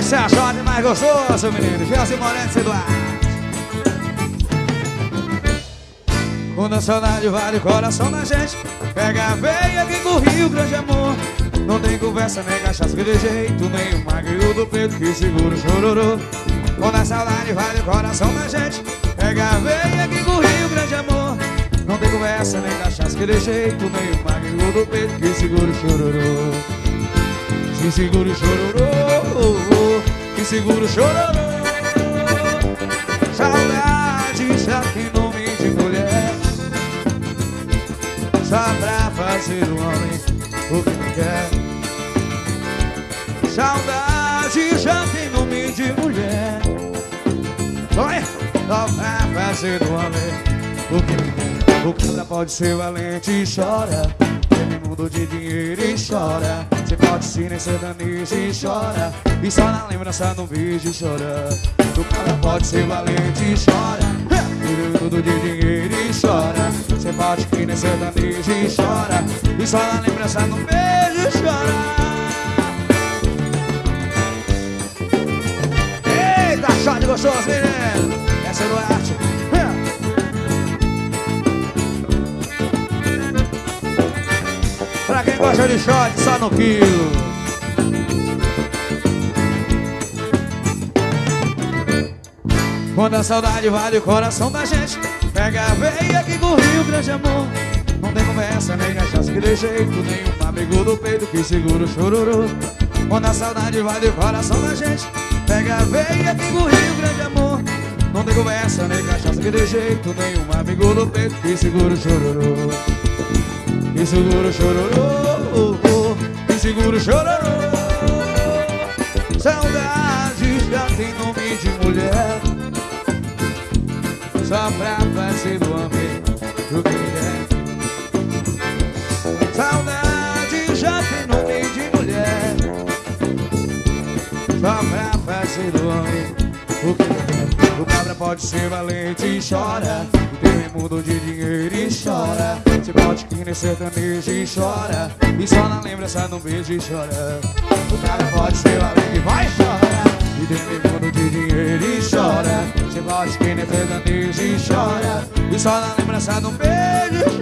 Esse é a jovem mais gostoso, menino. Gelson Moreno Eduardo. Quando a saudade vale o coração da gente, pega a veia que corria o grande amor. Não tem conversa, nem cachaça que de jeito, nem o magrinho do peito que segura o chororô. Quando a saudade vale o coração da gente, pega a veia que corria o grande amor. Não tem conversa, nem cachaça que de jeito, nem o magrinho do peito que segura o chororô. Que segura o chororô, que segura o chororô. Saudade já tem nome de mulher, só pra fazer o homem o que me quer. Saudade já tem nome de mulher, oi, só pra fazer do homem o que me quer. O cara pode ser valente e chora, tem mundo de dinheiro e chora. Você pode ser nem sertanejo e chora, e só na lembrança do beijo chora. O cara pode ser valente e chora, tem mundo de dinheiro e chora. Você pode ser nem sertanejo e chora, e só na lembrança do beijo chora. Eita, shot gostoso, menino. Essa é do arte. Pra quem gosta de shot, só no quilo. Quando a saudade vale o coração da gente, pega a veia que corria o grande amor. Não tem conversa, nem cachaça que de jeito, nem um abrigo do peito que segura o chororô. Quando a saudade vale o coração da gente, pega a veia que corria o grande amor. Não tem conversa, nem cachaça que de jeito, nem um abrigo do peito que segura o chororô. Que segura o chororô, que segura o chororô. Saudade já tem nome de mulher, só pra fazer do homem o que quer. Saudade já tem nome de mulher, só pra fazer do homem o que quer. O cabra pode ser valente e chora, tem mundo de dinheiro e chora. Você pode que nem sertanejo e chora, e só na lembrança não beijo e chora. O cara pode ser valente e vai chorar, e tem mundo de dinheiro e chora. Você pode que nem sertanejo e chora, e só na lembrança não beijo e chora.